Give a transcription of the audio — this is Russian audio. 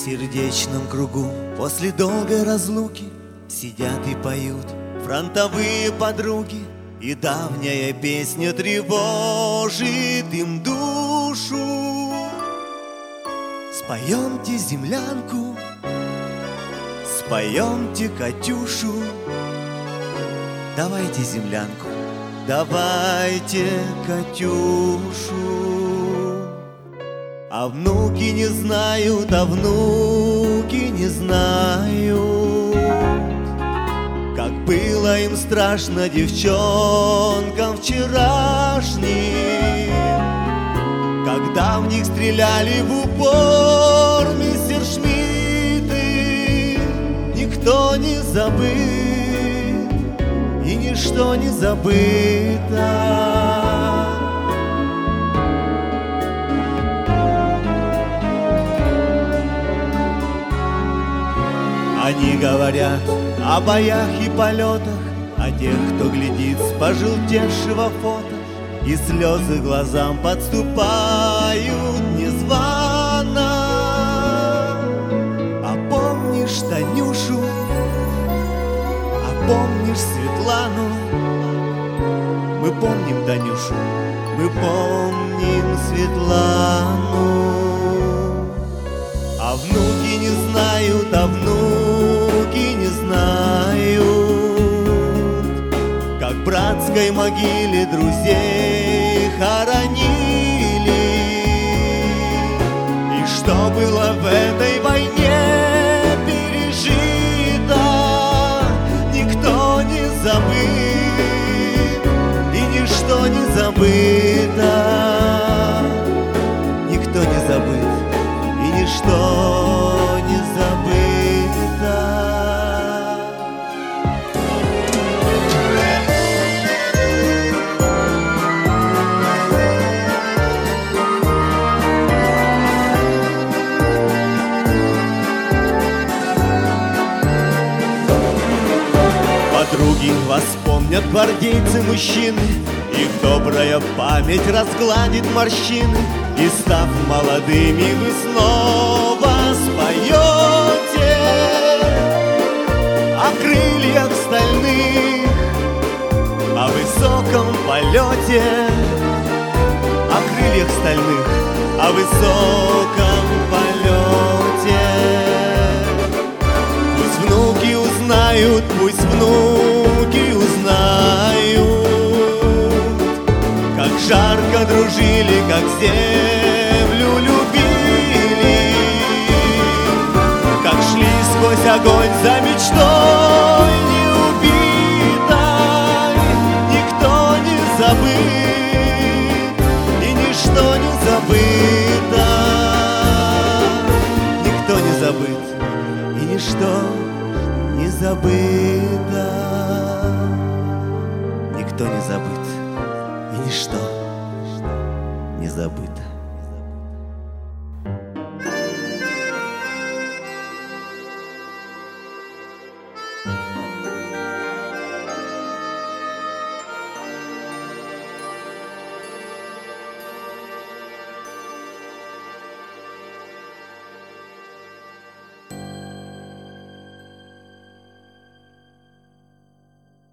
сердечном кругу после долгой разлуки сидят и поют фронтовые подруги, и давняя песня тревожит им душу. Споемте землянку, споемте Катюшу. Давайте землянку, давайте Катюшу. А внуки не знают, а внуки не знают, как было им страшно девчонкам вчерашним, когда в них стреляли в упор мессершмитты. Никто не забыт и ничто не забыто. Они говорят о боях и полетах, о тех, кто глядит с пожелтевшего фото, и слезы глазам подступают незвано. А помнишь Танюшу, а помнишь Светлану? Мы помним Танюшу, мы помним Светлану. А внуки не знают, а внуки не знают, как в братской могиле друзей хоронили. И что было в этой войне пережито, никто не забыт и ничто не забыто. Никто не забыт и ничто не забыто. Подруги вас помнят, гвардейцы мужчины, их добрая память разгладит морщины, и став молодыми, вы снова споете о крыльях стальных, о высоком полете, о крыльях стальных, о высоком полете. Пусть внуки узнают, пусть внуки узнают, как жарко дружили, как землю любили, как шли сквозь огонь за мечтой неубитой. Никто не забыт и ничто не забыто. Никто не забыт и ничто не забыто. Никто не забыт и ничто не забыто.